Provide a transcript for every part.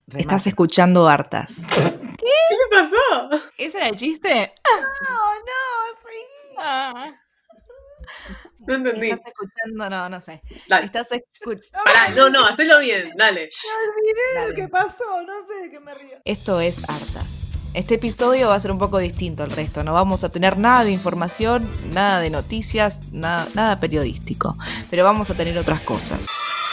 Estás escuchando Hartas. ¿Qué te pasó? ¿Ese era el chiste? No, sí. No entendí. ¿Estás escuchando? No sé. Dale. Estás escuchando. Pará, no, hacelo bien, dale. Me olvidé de lo Dale. que pasó, no sé de qué me río. Esto es Hartas. Este episodio va a ser un poco distinto al resto. No vamos a tener nada de información, nada de noticias, nada periodístico. Pero vamos a tener otras cosas.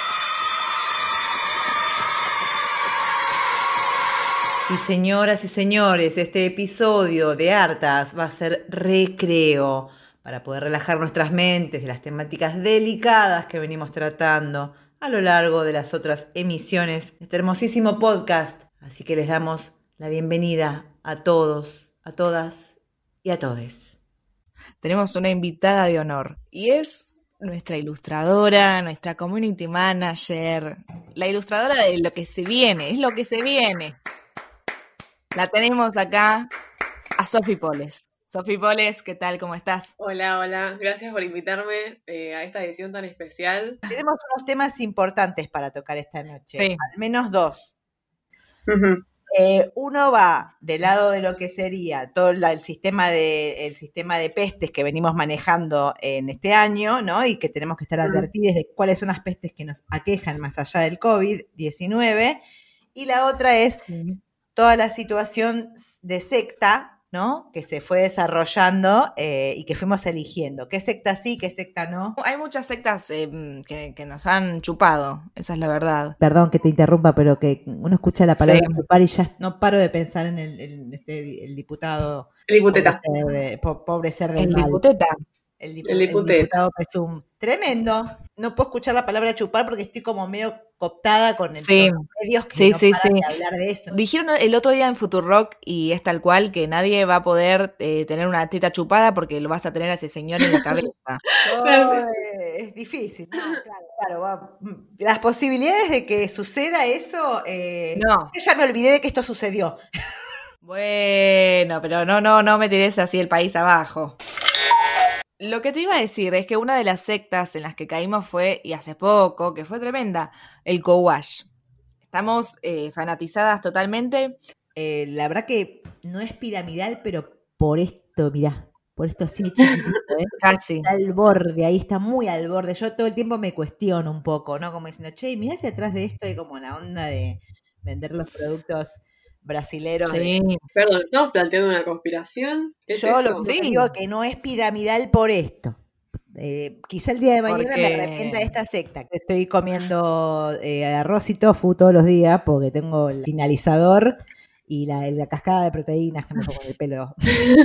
Sí, señoras y señores, este episodio de Hartas va a ser recreo para poder relajar nuestras mentes de las temáticas delicadas que venimos tratando a lo largo de las otras emisiones de este hermosísimo podcast. Así que les damos la bienvenida a todos, a todas y a todes. Tenemos una invitada de honor y es nuestra ilustradora, nuestra community manager, la ilustradora de lo que se viene, es lo que se viene. La tenemos acá a Sofi Poles. Sofi Poles, ¿qué tal? ¿Cómo estás? Hola, gracias por invitarme a esta edición tan especial. Tenemos unos temas importantes para tocar esta noche, Sí. al menos dos. Uh-huh. Uno va del lado de lo que sería todo el sistema de pestes que venimos manejando en este año, ¿no? Y que tenemos que estar advertidos de cuáles son las pestes que nos aquejan más allá del COVID-19. Y la otra es toda la situación de secta, ¿no? Que se fue desarrollando y que fuimos eligiendo. ¿Qué secta sí, qué secta no? Hay muchas sectas que nos han chupado, esa es la verdad. Perdón que te interrumpa, pero que uno escucha la palabra Sí. chupar y ya no paro de pensar en el diputado. El diputeta. Pobre ser del El mal. diputeta. El diputeta. diputado Pesum. Tremendo. No puedo escuchar la palabra chupar porque estoy como medio cooptada con los medios que no paran de hablar de eso. Dijeron el otro día en Futurock, y es tal cual, que nadie va a poder tener una teta chupada porque lo vas a tener a ese señor en la cabeza. Es difícil. Claro. Las posibilidades de que suceda eso, No. Ya me olvidé de que esto sucedió. Bueno, pero no me tires así el país abajo. Lo que te iba a decir es que una de las sectas en las que caímos fue, y hace poco, que fue tremenda, el co-wash. Estamos fanatizadas totalmente. La verdad que no es piramidal, pero por esto, mirá, por esto así chiquitito, Casi. Está al borde, ahí está muy al borde. Yo todo el tiempo me cuestiono un poco, ¿no? Como diciendo, che, mirá si atrás de esto hay como la onda de vender los productos brasileros. Sí. Perdón, ¿estamos planteando una conspiración? ¿Qué Yo es lo eso? que digo que no es piramidal por esto. Quizá el día de mañana me Porque- arrepienta de esta secta. Estoy comiendo arroz y tofu todos los días porque tengo el finalizador y la cascada de proteínas que me pongo en el pelo.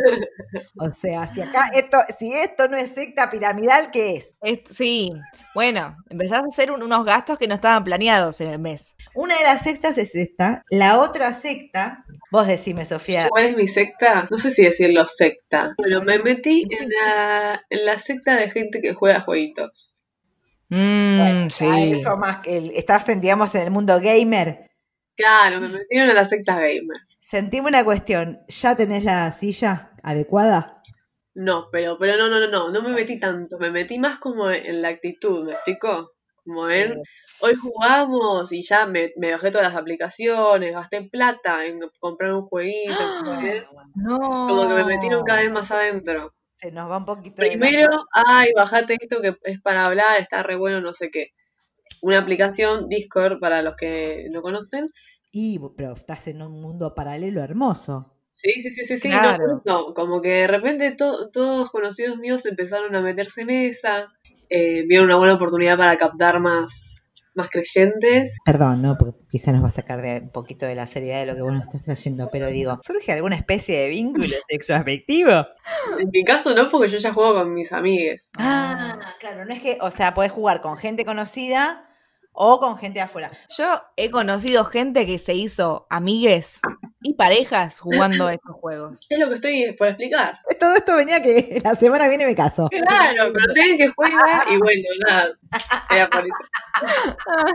O sea, si esto no es secta piramidal, ¿qué es? Sí, bueno, empezás a hacer unos gastos que no estaban planeados en el mes. Una de las sectas es esta. La otra secta, vos decime, Sofía. ¿Cuál es mi secta? No sé si decirlo secta. Bueno, me metí en la secta de gente que juega jueguitos. Bueno, Sí. eso más que estás, digamos, en el mundo gamer. Claro, me metieron a la secta gamer. Sentime una cuestión. ¿Ya tenés la silla adecuada? No, pero no me metí tanto. Me metí más como en la actitud, ¿me explico? Como en, hoy jugamos y ya me bajé todas las aplicaciones, gasté plata en comprar un jueguito. No. Como que me metieron cada vez más adentro. Se nos va un poquito Primero, bajate esto que es para hablar, está re bueno, no sé qué. Una aplicación, Discord, para los que no conocen. Pero estás en un mundo paralelo hermoso. Sí, Claro. no, por eso, como que de repente todos conocidos míos empezaron a meterse en esa, vieron una buena oportunidad para captar más creyentes. Perdón, ¿no? Porque quizá nos va a sacar de un poquito de la seriedad de lo que vos nos estás trayendo, pero digo, ¿surge alguna especie de vínculo sexoafectivo? En mi caso no, porque yo ya juego con mis amigues. Claro, no es que, o sea, podés jugar con gente conocida o con gente de afuera. Yo he conocido gente que se hizo amigues y parejas jugando estos juegos. Es lo que estoy por explicar. Todo esto venía que la semana que viene me caso. Claro, pero tienen que juega y bueno, nada, era por eso.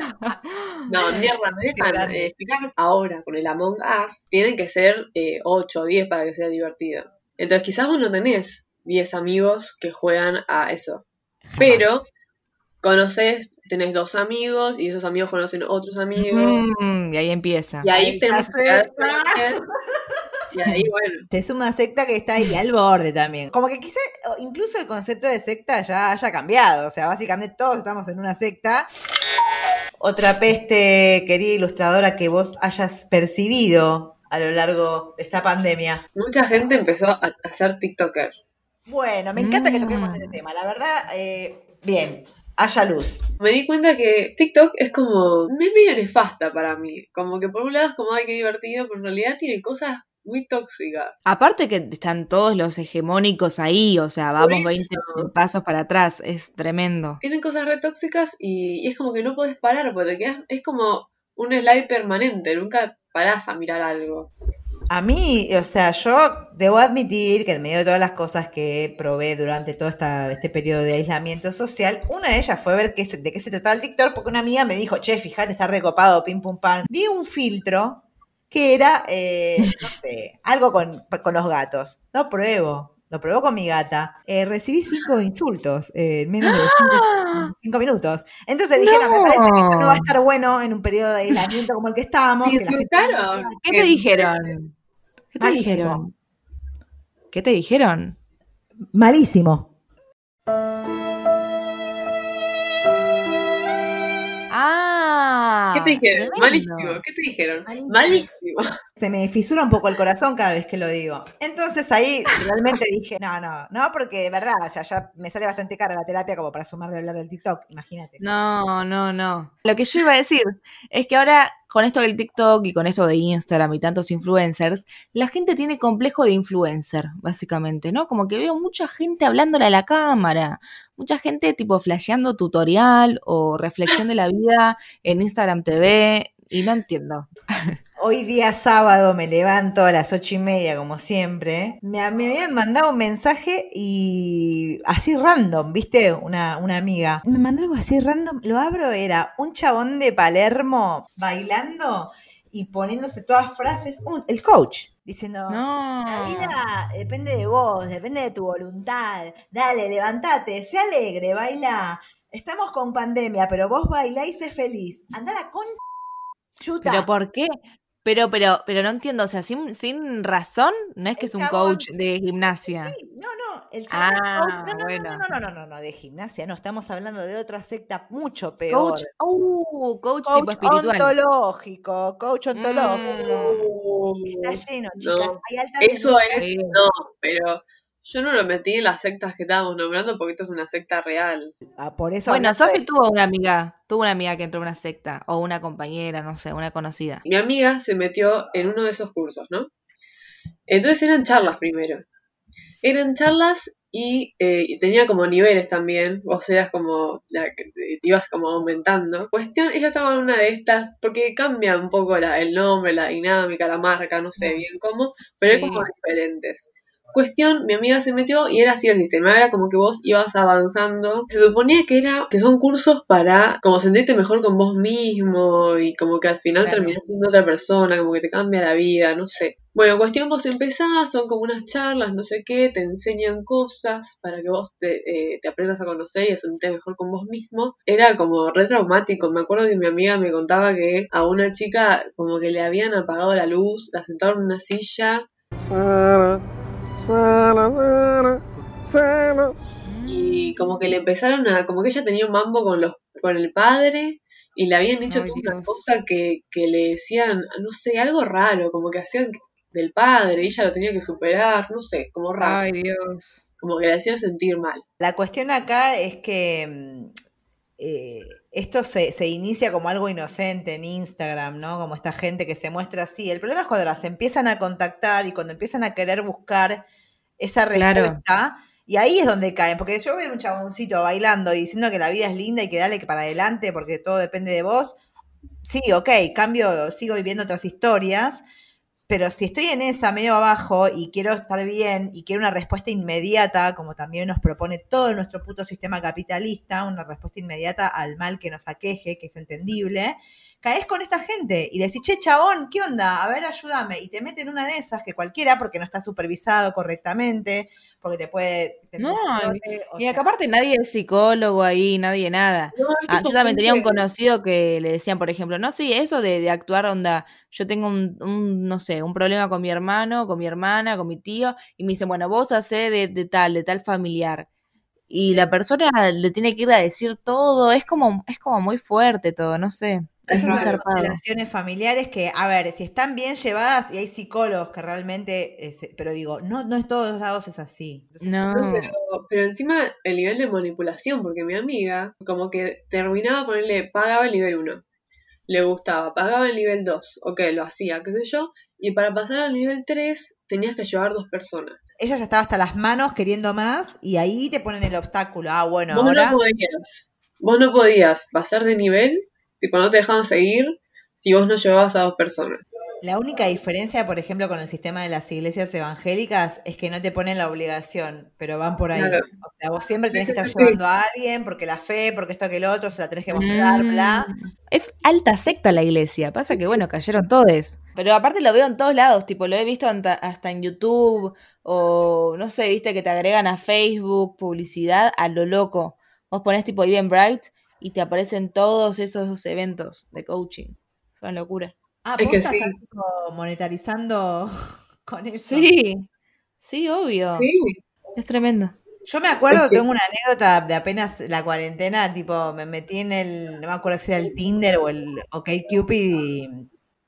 No, mierda, me dejan explicar ahora con el Among Us. Tienen que ser 8 o 10 para que sea divertido. Entonces quizás vos no tenés 10 amigos que juegan a eso. Pero conocés tenés 2 amigos y esos amigos conocen otros amigos. Y ahí empieza. Y ahí Ahí tenemos está que quedar secta. felices. Y ahí, bueno, Es una secta que está ahí al borde también. Como que quizás incluso el concepto de secta ya haya cambiado. O sea, básicamente todos estamos en una secta. Otra peste, querida ilustradora, que vos hayas percibido a lo largo de esta pandemia. mucha gente empezó a hacer TikToker. Bueno, me encanta que toquemos este tema. La verdad, bien, haya luz. Me di cuenta que TikTok es como medio nefasta para mí. Como que por un lado es como, ay, qué divertido, pero en realidad tiene cosas muy tóxicas. Aparte que están todos los hegemónicos ahí, o sea, Por vamos 20 eso. pasos para atrás, es tremendo. Tienen cosas re tóxicas y es como que no podés parar, porque te quedás, es como un slide permanente, nunca parás a mirar algo. A mí, o sea, yo debo admitir que en medio de todas las cosas que probé durante todo este periodo de aislamiento social, una de ellas fue ver de qué se trataba el TikTok, porque una amiga me dijo, che, fíjate, está recopado, pim pum pam. Vi un filtro que era, no sé, algo con los gatos. Lo pruebo con mi gata. Recibí 5 insultos en menos de 5 minutos. Entonces dije, no, me parece que esto no va a estar bueno en un periodo de aislamiento como el que estábamos. ¿Te Que la gente insultaron? ¿Qué te dijeron? ¿Qué te Malísimo. dijeron? ¿Qué te dijeron? Malísimo. Ah, ¿Qué te dijeron? tremendo. Malísimo. ¿Qué te dijeron? Malísimo. Malísimo. Se me fisura un poco el corazón cada vez que lo digo. Entonces ahí realmente dije, no, porque de verdad, o sea, ya me sale bastante cara la terapia como para sumarle a hablar del TikTok, imagínate. No. Lo que yo iba a decir es que ahora, con esto del TikTok y con eso de Instagram y tantos influencers, la gente tiene complejo de influencer, básicamente, ¿no? Como que veo mucha gente hablándole a la cámara, mucha gente tipo flasheando tutorial o reflexión de la vida en Instagram TV, y no entiendo. Hoy día sábado me levanto a las 8:30 como siempre. Me habían mandado un mensaje y así random, ¿viste? Una amiga. Me mandó algo así random, lo abro, era un chabón de Palermo bailando y poniéndose todas frases. El coach, diciendo, la vida depende de vos, depende de tu voluntad. Dale, levantate, sé alegre, baila. Estamos con pandemia, pero vos bailá y sé feliz. Andá a la chuta. ¿Pero por qué? Pero no entiendo, o sea, sin razón, no es que El es un chabón- coach de gimnasia. Sí, no, el chabón es coach. Bueno. No, de gimnasia, no, estamos hablando de otra secta mucho peor. Coach tipo Coach espiritual. ontológico, coach ontológico. Uh, Está lleno, chicas, no. hay altas Eso denuncias. es, Sí. no, pero yo no lo metí en las sectas que estábamos nombrando porque esto es una secta real. Por eso Bueno, hablando de- Sofi tuvo una amiga que entró a una secta, o una compañera, no sé, una conocida. Mi amiga se metió en uno de esos cursos, ¿no? Entonces eran charlas primero. Eran charlas y tenía como niveles también. Vos eras como, te ibas como aumentando. Cuestión, ella estaba en una de estas, porque cambia un poco el nombre, la dinámica, la marca, no sé bien cómo, pero hay Sí. como diferentes. Cuestión, mi amiga se metió y era así el sistema, era como que vos ibas avanzando. Se suponía que son cursos para como sentirte mejor con vos mismo y como que al final Claro. terminás siendo otra persona, como que te cambia la vida, no sé. Bueno, cuestión, vos empezás, son como unas charlas, no sé qué, te enseñan cosas para que vos te aprendas a conocer y a sentirte mejor con vos mismo. Era como re traumático, me acuerdo que mi amiga me contaba que a una chica como que le habían apagado la luz, la sentaron en una silla y como que le empezaron como que ella tenía un mambo con el padre y le habían dicho Ay, toda una Dios. cosa que le decían, no sé, algo raro, como que hacían del padre y ella lo tenía que superar, no sé, como raro, Ay, Dios. como que le hacían sentir mal. La cuestión acá es que esto se inicia como algo inocente en Instagram, ¿no? Como esta gente que se muestra así. El problema es cuando las empiezan a contactar y cuando empiezan a querer buscar esa respuesta. Claro. Y ahí es donde caen, porque yo veo un chaboncito bailando y diciendo que la vida es linda y que dale que para adelante porque todo depende de vos. Sí, ok, sigo viviendo otras historias, pero si estoy en esa medio abajo y quiero estar bien y quiero una respuesta inmediata, como también nos propone todo nuestro puto sistema capitalista, una respuesta inmediata al mal que nos aqueje, que es entendible, caes con esta gente y le decís, che, chabón, ¿qué onda? A ver, ayúdame. Y te meten una de esas que cualquiera, porque no está supervisado correctamente, porque te puede tener No, un brote, o y acá sea, aparte nadie es psicólogo ahí, nadie nada. No, es Yo tipo también tenía un gente. conocido que le decían, por ejemplo, no, sí, eso de actuar onda, yo tengo no sé, un problema con mi hermano, con mi hermana, con mi tío, y me dicen, bueno, vos hacé de tal familiar. Y la sí. persona le tiene que ir a decir todo, es como muy fuerte todo, no sé, Es es muy Esas son raro. zarpado. constelaciones familiares que, a ver, si están bien llevadas y hay psicólogos que realmente, pero digo, no en todos lados es así. Entonces, No, No, pero encima el nivel de manipulación, porque mi amiga como que terminaba ponerle, pagaba el nivel 1, le gustaba, pagaba el nivel 2, ok, lo hacía, qué sé yo, y para pasar al nivel 3 tenías que llevar 2 personas. ella ya estaba hasta las manos queriendo más y ahí te ponen el obstáculo. Ah, bueno, Vos no ahora podías, vos no podías pasar de nivel, tipo no te dejaban seguir si vos no llevabas a 2 personas. la única diferencia, por ejemplo, con el sistema de las iglesias evangélicas es que no te ponen la obligación, pero van por ahí. Claro, O sea, vos siempre sí, tenés que sí, estar sí, sí. llevando a alguien porque la fe, porque esto, que el otro, se la tenés que mostrar, Mm, bla. es alta secta la iglesia. Pasa que, bueno, cayeron todos. Pero aparte lo veo en todos lados. Tipo, lo he visto hasta en YouTube. O no sé, viste que te agregan a Facebook publicidad a lo loco. Vos ponés tipo Eventbrite y te aparecen todos esos eventos de coaching. Es una locura. Ah, Es que posta sí, estás tipo monetarizando con eso. Sí, sí, obvio. sí, Es tremendo. Yo me es acuerdo, que tengo una anécdota de apenas la cuarentena, tipo, me metí en no me acuerdo si era el Tinder o el OkCupid y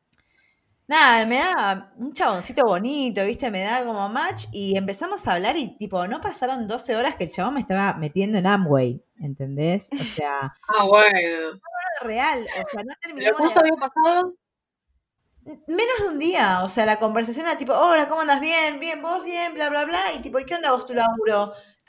nada, me da un chaboncito bonito, ¿viste? Me da como match y empezamos a hablar y tipo, no pasaron 12 horas que el chabón me estaba metiendo en Amway, ¿entendés? O sea, bueno. real, o sea, no ¿Pero terminamos de cuánto había pasado? menos de un día, o sea, la conversación era tipo, hola, ¿cómo andas? Bien, bien, vos bien, bla, bla, bla, y tipo, ¿y qué onda vos tu laburo?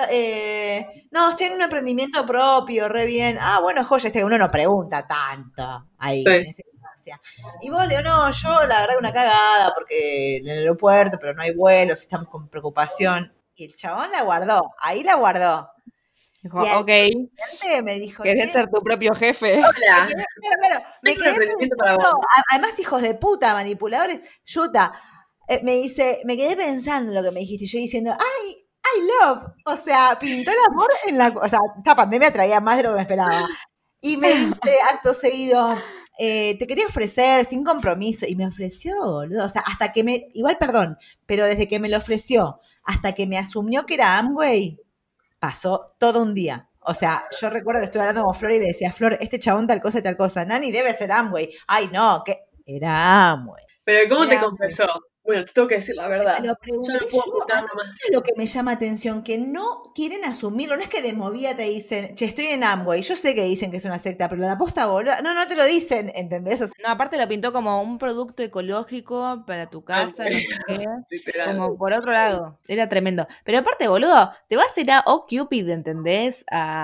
No, estoy en un emprendimiento propio, re bien. Ah, bueno, joya, uno no pregunta tanto ahí, en Sí. esa instancia. Y vos le digo, no, yo la verdad una cagada, porque en el aeropuerto, pero no hay vuelos, estamos con preocupación. Y el chabón la guardó, ahí la guardó. Dijo, Y al ok, siguiente me dijo, querés che, ser tu propio jefe. me Hola, quedé, claro, me tengo un quedé emprendimiento para pensando, vos. además hijos de puta, manipuladores, Yuta, me dice, me quedé pensando en lo que me dijiste, y yo diciendo, ay, I love, o sea, pintó el amor en la, o sea, esta pandemia traía más de lo que me esperaba. Y me dice, acto seguido, te quería ofrecer sin compromiso, y me ofreció, boludo, o sea, hasta que igual perdón, pero desde que me lo ofreció, hasta que me asumió que era Amway, pasó todo un día. O sea, yo recuerdo que estuve hablando con Flor y le decía, Flor, este chabón tal cosa y tal cosa. Nani debe ser Amway. Ay, no, que era Amway. Pero ¿cómo te Era, confesó? Bueno, te tengo que decir la Se verdad. lo Yo pregunté no puedo yo, a mí ocultarlo es más. lo que me llama atención, que no quieren asumirlo. No es que de movida te dicen, che, estoy en Amway. Yo sé que dicen que es una secta, pero la posta, boludo, no te lo dicen, ¿entendés? O sea, no, aparte lo pintó como un producto ecológico para tu Ah, casa, no sé qué. literal. Como por otro lado, era tremendo. Pero aparte, boludo, te vas a ir a OkCupid, ¿entendés?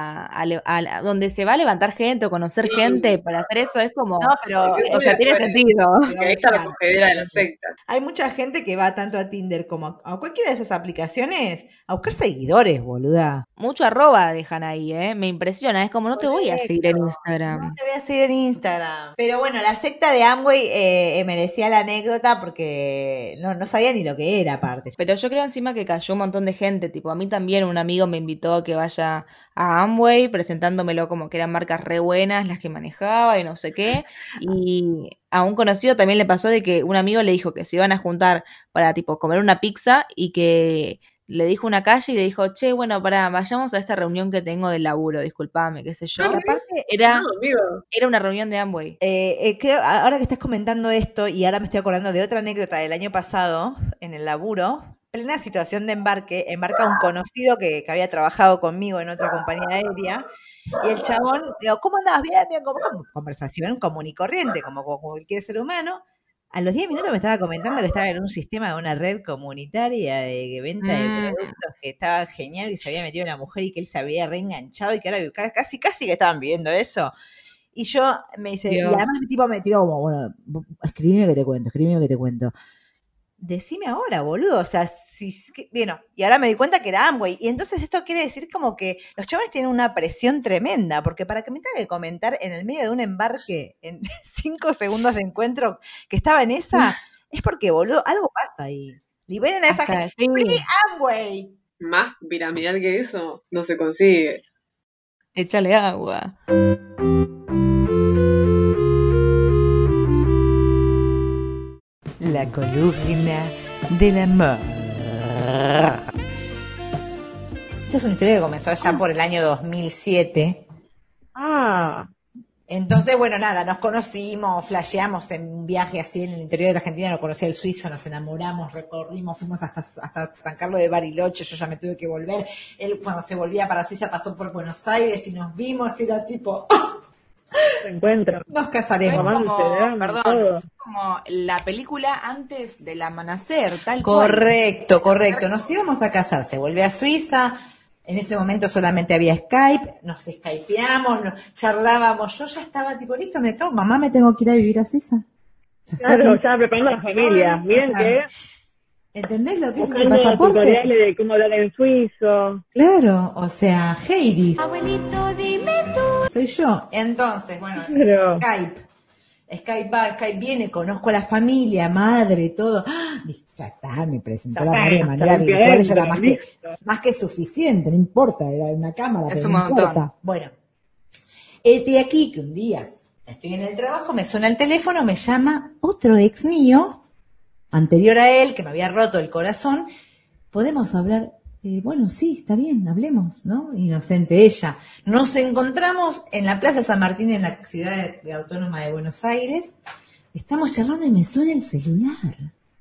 Donde se va a levantar gente o conocer gente Sí, para hacer eso, es no, como, pero estoy o muy sea, de tiene acuerdo. sentido. Porque ahí está la claro, cogedera de la secta. hay mucha gente que va tanto a Tinder como a cualquiera de esas aplicaciones a buscar seguidores, boluda. Mucho arroba dejan ahí, ¿eh? Me impresiona, es como no te voy a seguir en Correcto. No Instagram. te voy a seguir en Instagram. Pero bueno, la secta de Amway merecía la anécdota porque no sabía ni lo que era, aparte. Pero yo creo encima que cayó un montón de gente, tipo a mí también un amigo me invitó a que vaya a Amway presentándomelo como que eran marcas re buenas las que manejaba y no sé qué. Y a un conocido también le pasó de que un amigo le dijo que se iban a juntar para tipo comer una pizza y que le dijo una calle y le dijo, che, bueno, vayamos a esta reunión que tengo del laburo, disculpame, qué sé Ah, Y yo. aparte, no, Era, amigo. era una reunión de Amway. creo, ahora que estás comentando esto, y ahora me estoy acordando de otra anécdota del año pasado, en el laburo, plena situación de embarque, embarca un conocido que había trabajado conmigo en otra compañía aérea, y el chabón, digo, ¿cómo andabas? Bien, bien, como conversación común y corriente, como cualquier ser humano. A los 10 minutos me estaba comentando que estaba en un sistema de una red comunitaria de venta de Mm, productos, que estaba genial, que se había metido una mujer y que él se había reenganchado y que ahora casi que estaban viviendo eso. Y yo me dice, y Dios. además el tipo me tiró como, bueno, escribime que te cuento, escribime que te cuento. decime ahora, boludo, o sea, bueno, y ahora me di cuenta que era Amway, y entonces esto quiere decir como que los chavales tienen una presión tremenda, porque para que me tenga que comentar en el medio de un embarque, en 5 segundos de encuentro, que estaba en esa, es porque, boludo, algo pasa ahí. Liberen a esa gente. Sí. ¡Free Amway! Más piramidal que eso no se consigue. Échale agua. La columna del amor. Esta es una historia que comenzó ya por el año 2007. Entonces, bueno, nada, nos conocimos, flasheamos en un viaje así en el interior de la Argentina, lo conocí al suizo, nos enamoramos, recorrimos, fuimos hasta San Carlos de Bariloche, yo ya me tuve que volver. Él cuando se volvía para Suiza pasó por Buenos Aires y nos vimos y era tipo... Se encuentran. Nos casaremos. Perdón, es como la película antes del amanecer, tal Correcto. Nos íbamos a casar, se vuelve a Suiza. En ese momento solamente había Skype, nos skypeamos, charlábamos. Yo ya estaba tipo, listo, mamá, me tengo que ir a vivir a Suiza. Claro, ya preparando la familia. Miren que... ¿Entendés lo que es ese buscando pasaporte? tutoriales de cómo hablar en suizo. Claro, o sea, Heidi. Abuelito, dime tú. Soy yo. Entonces, bueno, Pero... Skype va, Skype viene, conozco a la familia, madre, todo. ¡Ah! Ya está, me presentó la madre de manera virtual, ella era más que suficiente, no importa, era una cámara, Es pero un no montón. importa. Bueno, de aquí que un día estoy en el trabajo, me suena el teléfono, me llama otro ex mío, anterior a él, que me había roto el corazón. ¿Podemos hablar? Bueno, sí, está bien, hablemos, ¿no? Inocente ella. Nos encontramos en la Plaza San Martín, en la ciudad autónoma de Buenos Aires. Estamos charlando y me suena el celular.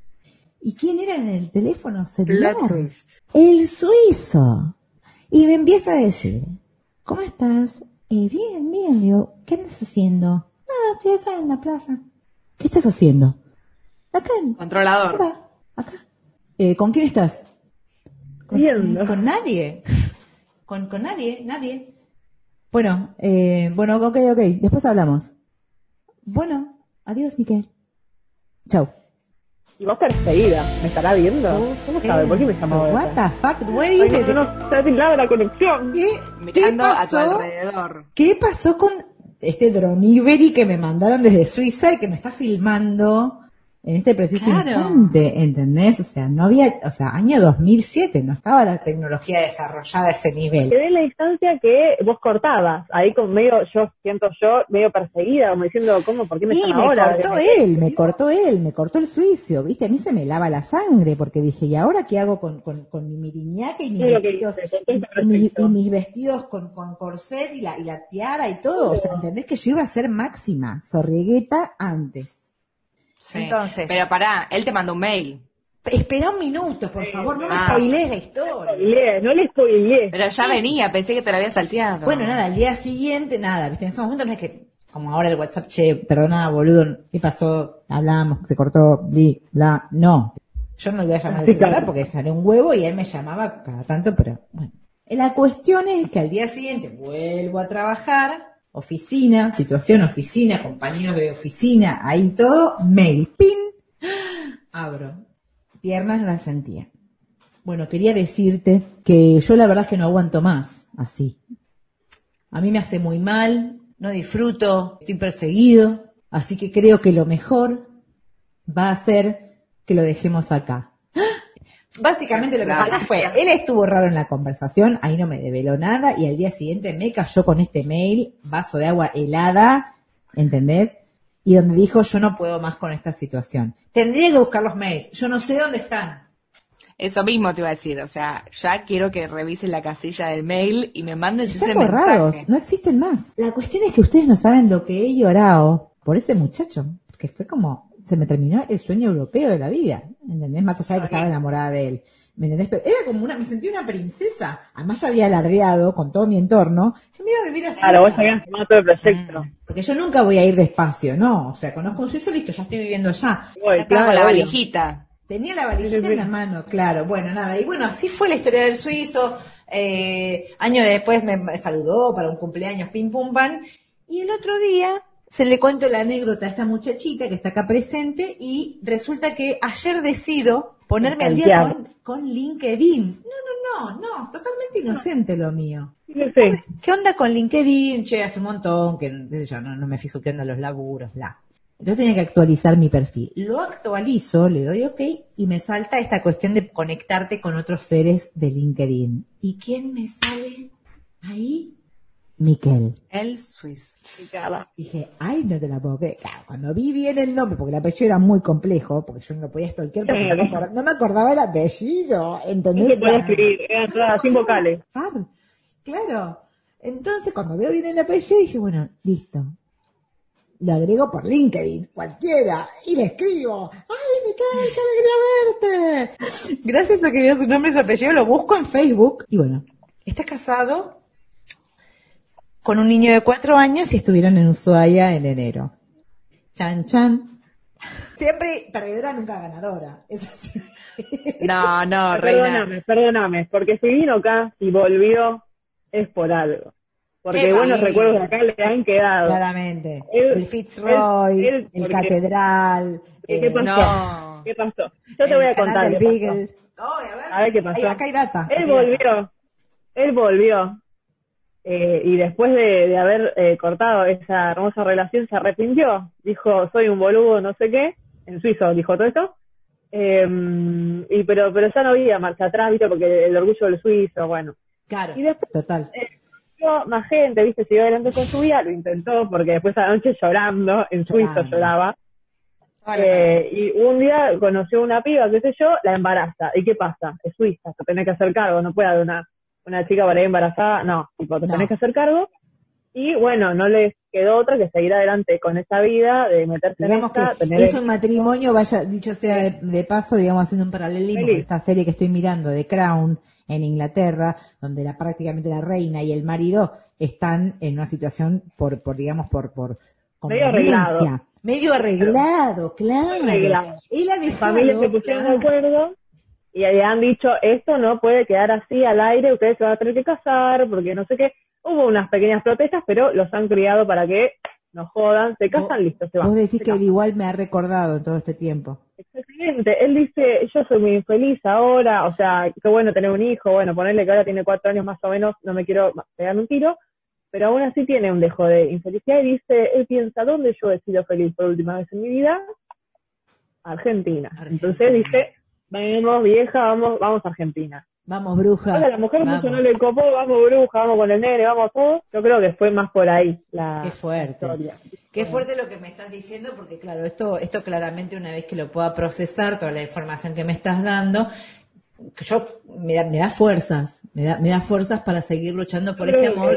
¿Y quién era en el teléfono celular? El suizo. Y me empieza a decir, ¿cómo estás? Bien, bien. Le digo, ¿qué andas haciendo? Nada, estoy acá en la plaza. ¿Qué estás haciendo? Acá en... Controlador. Acá. ¿Con quién estás? Viendo. Con nadie. Con nadie. Bueno, ok. Después hablamos. Bueno, adiós, Miquel. Chau. Y vos perseguida, ¿me estará viendo? ¿Cómo sabe? ¿Por qué me llamó? What the fuck? Where is it? No está tildada la conexión. ¿Qué Mirando a tu pasó? alrededor. ¿Qué pasó con este droníferi que me mandaron desde Suiza y que me está filmando en este preciso instante? ¿Entendés? O sea, no había, año 2007, no estaba la tecnología desarrollada a ese nivel. Quedé en la distancia que vos cortabas, ahí con medio medio perseguida, como diciendo, ¿cómo? ¿Por qué me están ahora? Me cortó el suizo, ¿viste? A mí se me lava la sangre, porque dije, ¿y ahora qué hago con mi miriñaca y mis vestidos? Y mis vestidos con corset y la tiara y todo, o sea, ¿entendés que yo iba a ser Máxima Zorrigueta antes? Sí. Entonces, pero pará, él te mandó un mail. Espera un minuto, por favor, no me spoilees la historia. No le spoileé. Pero ya venía, pensé que te lo había salteado. Bueno, nada, al día siguiente, nada, ¿viste? En ese momento no es que, como ahora el WhatsApp, perdona, boludo, ¿qué pasó? Hablamos, se cortó, bla, no. Yo no le voy a llamar al celular porque sale un huevo y él me llamaba cada tanto, pero bueno. La cuestión es que al día siguiente vuelvo a trabajar, oficina, compañeros de oficina, ahí todo, mail, pin, abro, piernas no las sentía. Bueno, quería decirte que yo la verdad es que no aguanto más así. A mí me hace muy mal, no disfruto, estoy perseguido, así que creo que lo mejor va a ser que lo dejemos acá. Básicamente lo que pasó fue, él estuvo raro en la conversación, ahí no me develó nada, y al día siguiente me cayó con este mail, vaso de agua helada, ¿entendés? Y donde dijo, yo no puedo más con esta situación. Tendría que buscar los mails, yo no sé dónde están. Eso mismo te iba a decir, o sea, ya quiero que revisen la casilla del mail y me manden ese Están borrados, mensaje. no existen más. La cuestión es que ustedes no saben lo que he llorado por ese muchacho, que fue como... se me terminó el sueño europeo de la vida, ¿entendés? Más allá de que estaba enamorada de él, ¿me entendés? Pero era como me sentí una princesa, además ya había alardeado con todo mi entorno, yo me iba a vivir así. Claro, vos habías tomado todo el proyecto. Porque yo nunca voy a ir despacio, no, o sea, conozco un suizo, listo, ya estoy viviendo allá. Ya estaba con la valijita. Tenía la valijita en la mano, claro, bueno, nada, y bueno, así fue la historia del suizo, años después me saludó para un cumpleaños, pim pum pam, y el otro día Se le cuento la anécdota a esta muchachita que está acá presente y resulta que ayer decido ponerme al día con LinkedIn. No, totalmente inocente lo mío. Sí. ¿Qué onda con LinkedIn? Che, hace un montón que qué sé yo, no me fijo qué onda los laburos, bla. Entonces tenía que actualizar mi perfil. Lo actualizo, le doy OK y me salta esta cuestión de conectarte con otros seres de LinkedIn. ¿Y quién me sale ahí? Miquel. El suizo. Dije, ay, no te la puedo creer. Claro, cuando vi bien el nombre, porque el apellido era muy complejo, porque yo no podía stalkear, porque no me acordaba el apellido, ¿entendés? No se podía escribir, eran todas sin vocales. Claro. Entonces, cuando veo bien el apellido, dije, bueno, listo. Lo agrego por LinkedIn, cualquiera, y le escribo, ¡ay, Miquel, qué alegría verte! Gracias a que veo su nombre y su apellido, lo busco en Facebook, y bueno, está casado con un niño de 4 años y estuvieron en Ushuaia en enero. Chan, chan. Siempre perdedora, nunca ganadora. Es así. No, reina. Perdóname, porque si vino acá y volvió, es por algo. Porque buenos recuerdos de acá le han quedado. Claramente. El Fitzroy, el Catedral. ¿Qué pasó? No. ¿Qué pasó? Yo te voy a contar qué Beagle. pasó. A ver qué pasó. Acá hay data. Él volvió. Y después de haber cortado esa hermosa relación, se arrepintió. Dijo, soy un boludo, no sé qué. En suizo dijo todo esto. Pero ya no había marcha atrás, ¿viste? Porque el orgullo del suizo, bueno. Claro, y después, total. Más gente, ¿viste? Siguió adelante con su vida, lo intentó, porque después a la noche llorando, en suizo lloraba. Y un día conoció una piba, qué sé yo, la embaraza. ¿Y qué pasa? Es suiza, te tenés que hacer cargo, no puede haber una chica por ahí embarazada, no, tipo, te tenés que hacer cargo. Y bueno, no les quedó otra que seguir adelante con esa vida de meterse digamos en esta. Que es un matrimonio, vaya, dicho sea de paso, digamos, haciendo un paralelismo con esta serie que estoy mirando de Crown en Inglaterra, donde prácticamente la reina y el marido están en una situación por medio arreglado, claro. Él ha dejado, familias se pusieron de acuerdo y han dicho, esto no puede quedar así al aire, ustedes se van a tener que casar, porque no sé qué. Hubo unas pequeñas protestas, pero los han criado para que no jodan, se casan, listo, se van. Vos decís que él igual me ha recordado en todo este tiempo. Exactamente, él dice, yo soy muy infeliz ahora, o sea, qué bueno tener un hijo, bueno, ponerle que ahora tiene 4 años más o menos, no me quiero pegar un tiro, pero aún así tiene un dejo de infelicidad y dice, él piensa, ¿dónde yo he sido feliz por última vez en mi vida? Argentina. Entonces dice, vamos vieja, vamos a Argentina. Vamos, bruja. Ahora la mujer mucho no le copó, vamos bruja, vamos con el nene, vamos todo. Yo creo que fue más por ahí la Qué fuerte. historia. Qué fuerte lo que me estás diciendo, porque claro, esto claramente una vez que lo pueda procesar, toda la información que me estás dando, me da fuerzas, me da fuerzas para seguir luchando por este amor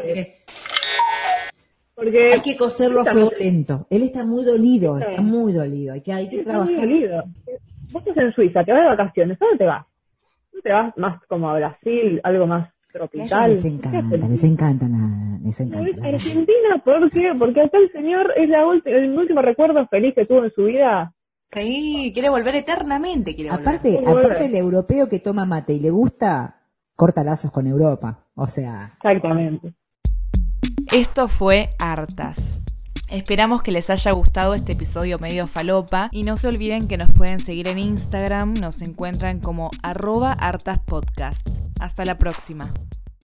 porque hay que coserlo a fuego lento. Él está muy dolido, hay que trabajar. Muy dolido. Vos estás en Suiza, te vas de vacaciones, ¿a dónde te vas? ¿No te vas más como a Brasil, algo más tropical? Les encanta nada. Argentina, ¿por qué? Porque acá el señor es el último recuerdo feliz que tuvo en su vida. Sí, quiere volver eternamente. Aparte el europeo que toma mate y le gusta, corta lazos con Europa. O sea. Exactamente. Esto fue Hartas. Esperamos que les haya gustado este episodio medio falopa y no se olviden que nos pueden seguir en Instagram, nos encuentran como @hartaspodcast. Hasta la próxima.